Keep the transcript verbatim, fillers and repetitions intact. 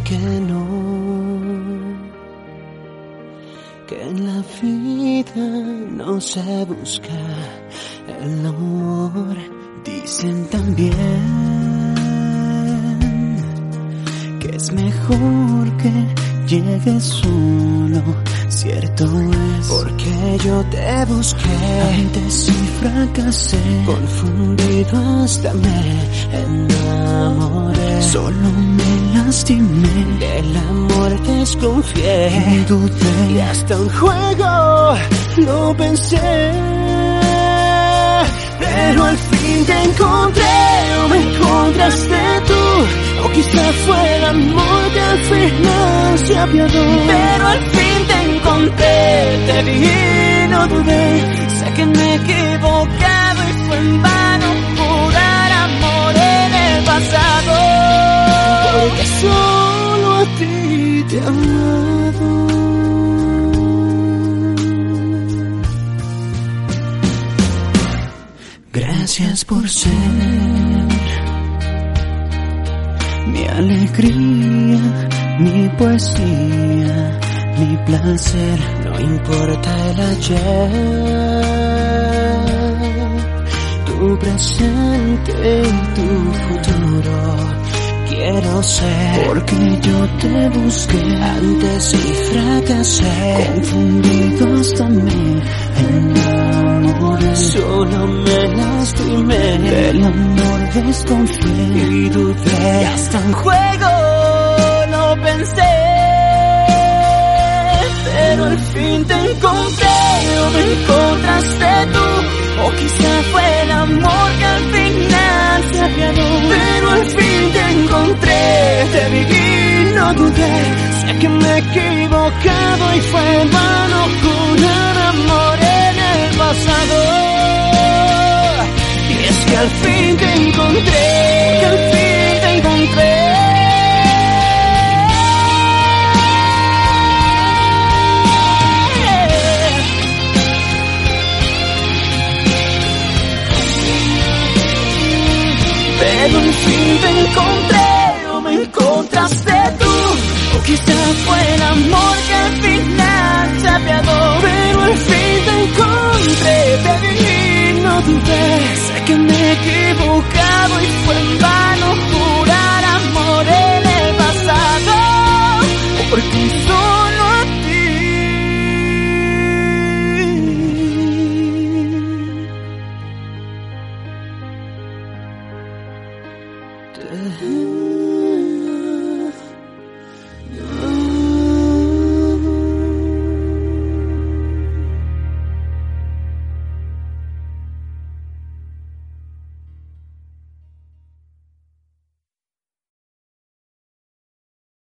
que no, que en la vida no se busca el amor. Dicen también que es mejor que llegues solo, cierto es, porque yo te busqué antes y fracasé, confundido hasta me enamoré, solo me lastimé, del amor desconfié y dudé, y hasta un juego lo pensé, pero al fin te encontré, o me encontraste tú, o quizá fue el amor que al final se apiadó, pero al fin te encontré, te vi y no dudé, sé que me he equivocado y fue en vano jurar amor en el pasado, porque solo a ti te he amado. Gracias por ser mi alegría, mi poesía, mi placer. No importa el ayer, tu presente y tu futuro. Quiero ser, porque yo te busqué antes y fracasé, confundido hasta me enamoré, solo me lastimé, del amor desconfié y dudé, y hasta en juego lo pensé, pero al fin te encontré, o me encontraste tú, o quizá fue el amor que al final se apiadó, pero al fin te encontré, te viví, no dudé, sé que me he equivocado y fue en vano jurar amor en el pasado, y es que al fin te encontré, que al fin te encontré. Pero al fin te encontré, o me encontraste tú, o quizá fue el amor que al final se apiadó, pero al fin te encontré, te vi, no dudé, sé que me he equivocado y fue en vano jurar amor en el pasado, porque solo a ti te